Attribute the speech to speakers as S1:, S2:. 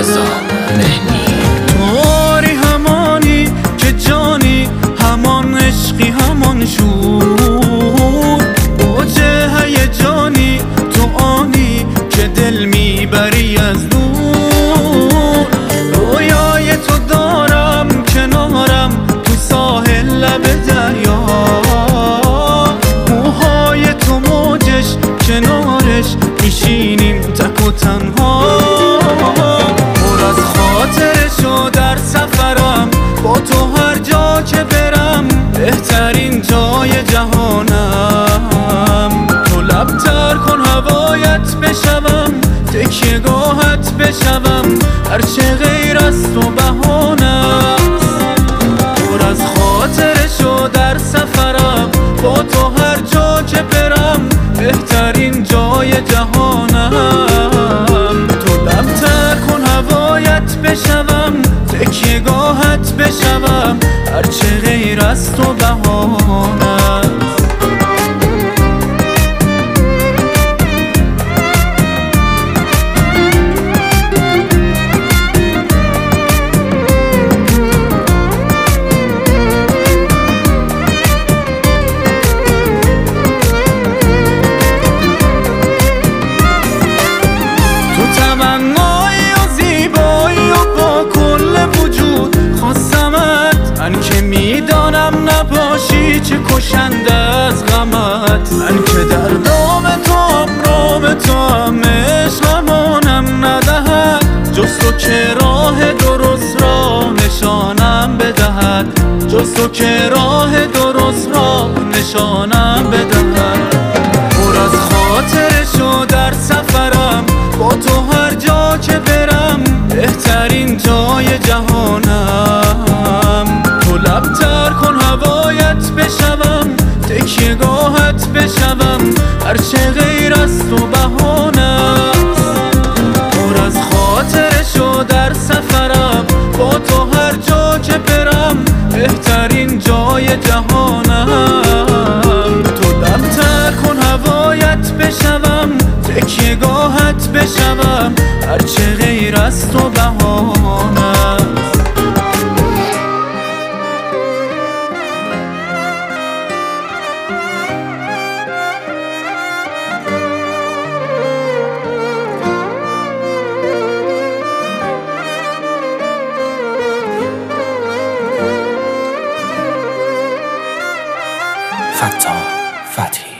S1: رضا مهنی.
S2: تواری همانی که جانی، همان عشقی همان شور، اوجه هیجانی تو آنی که دل میبری از دور. رویای تو دارم کنارم تو ساحل لب دریا، موهای تو موجش کنارش میشینیم تک و تنها. پر از خاطرش و در سفرم با تو هر جا که برم، بهترین جای جهانم. تو لبتر کن هوایت بشوم، تکیه گاهت بشوم، هرچه غیر از تو بهانم. پر از خاطرش و در سفرم با تو هر جا که برم، بهترین جای جهانم. تو لبتر کن هوایت بشوم، تکیه گاهت بشوم، هرچه غیر از تو بهانم. من که میدانم نباشی چه کشنده از غمت، من که در دام تو رام تو هم عشقمانم ندهد، جز تو که راه درست را نشانم بدهد، جز تو که راه درست را نشانم بدهد. پر از خاطرش و در سفرم با تو هر جا که برم، بهترین جای جهانم. لبتر کن هوایت بشوم، تکیه گاهت بشوم، هرچه غیر از تو بهانم. پر از خاطرش و در سفرم با تو هر جا که برم، بهترین جای جهانم. تو لبتر کن هوایت بشوم، تکیه گاهت بشوم، هرچه غیر از تو بهانم.
S1: فتاح فتحی.